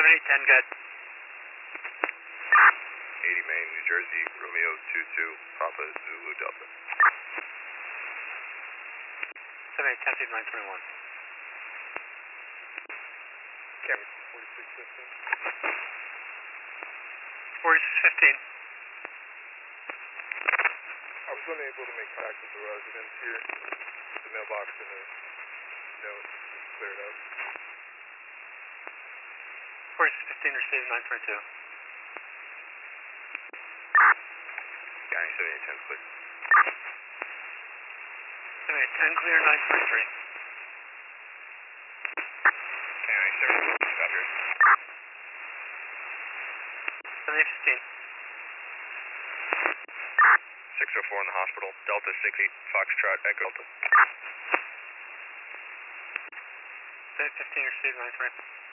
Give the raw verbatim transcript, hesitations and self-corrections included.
eight ten, good. eighty Main, New Jersey, Romeo two two, Papa Zulu Delta. seven eight ten, nine twenty-one. Camry forty-six fifteen. forty-six fifteen. I was unable to make contact with the residents here. The mailbox and the note was cleared up. forty-six fifteen, received nine twenty-two. County seven eight ten, clear. seven eight ten, clear, nine twenty-three. County seven eight ten, stop here. seven eight fifteen. six oh four in the hospital, Delta six eight, Foxtrot, Echo Delta. seven fifteen, received nine twenty.